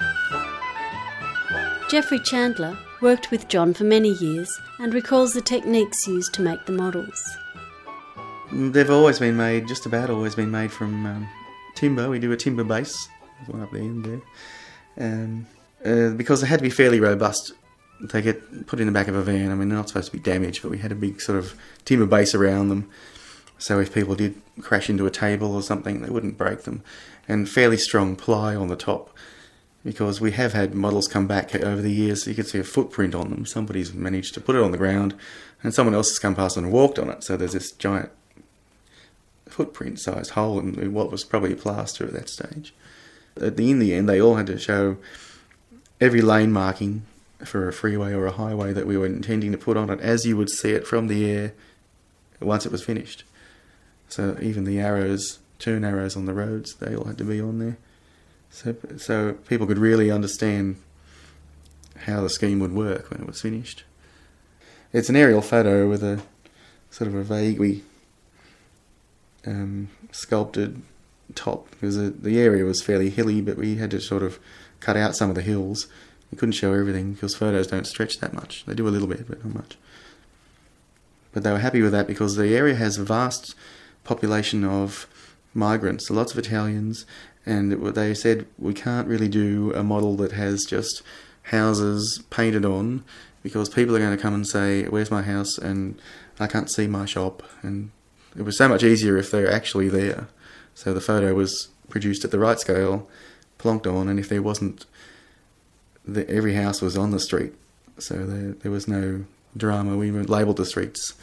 Geoffrey Chandler worked with John for many years and recalls the techniques used to make the models. They've always been made, just about always been made from um, timber. We do a timber base, there's one up there and there. Um, uh, because they had to be fairly robust. They get put in the back of a van. I mean, they're not supposed to be damaged, but we had a big sort of timber base around them. So if people did crash into a table or something, they wouldn't break them. And fairly strong ply on the top, because we have had models come back over the years, so you could see a footprint on them. Somebody's managed to put it on the ground, and someone else has come past and walked on it. So there's this giant footprint-sized hole in what was probably a plaster at that stage. At the, in the end, they all had to show every lane marking for a freeway or a highway that we were intending to put on it, as you would see it from the air once it was finished. So even the arrows, turn arrows on the roads, they all had to be on there. So, so people could really understand how the scheme would work when it was finished. It's an aerial photo with a sort of a vaguely um, sculpted top, because the, the area was fairly hilly, but we had to sort of cut out some of the hills. We couldn't show everything because photos don't stretch that much. They do a little bit, but not much. But they were happy with that because the area has a vast population of migrants, lots of Italians, and it, they said, we can't really do a model that has just houses painted on, because people are going to come and say, where's my house, and I can't see my shop. And it was so much easier if they're actually there. So the photo was produced at the right scale, plonked on, and if there wasn't, the, every house was on the street, so there, there was no drama. We weren't labelled the streets.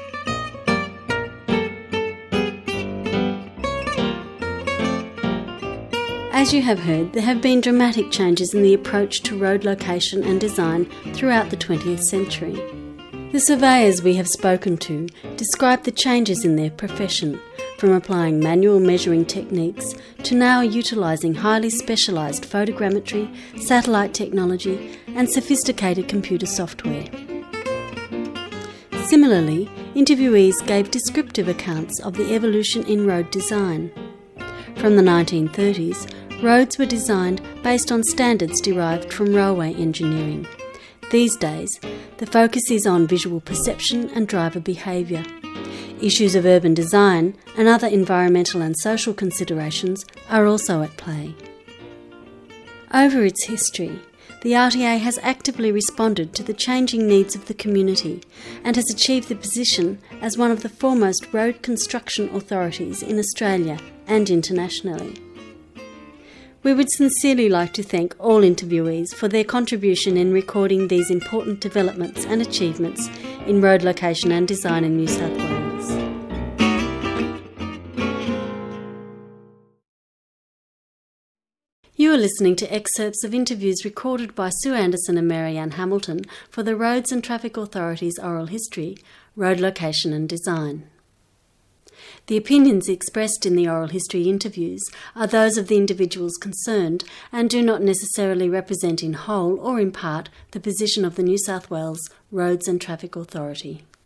As you have heard, there have been dramatic changes in the approach to road location and design throughout the twentieth century. The surveyors we have spoken to describe the changes in their profession, from applying manual measuring techniques to now utilising highly specialised photogrammetry, satellite technology and sophisticated computer software. Similarly, interviewees gave descriptive accounts of the evolution in road design. From the nineteen thirties, roads were designed based on standards derived from railway engineering. These days, the focus is on visual perception and driver behaviour. Issues of urban design and other environmental and social considerations are also at play. Over its history, the R T A has actively responded to the changing needs of the community and has achieved the position as one of the foremost road construction authorities in Australia and internationally. We would sincerely like to thank all interviewees for their contribution in recording these important developments and achievements in road location and design in New South Wales. You are listening to excerpts of interviews recorded by Sue Anderson and Mary Ann Hamilton for the Roads and Traffic Authority's Oral History, Road Location and Design. The opinions expressed in the oral history interviews are those of the individuals concerned and do not necessarily represent in whole or in part the position of the New South Wales Roads and Traffic Authority.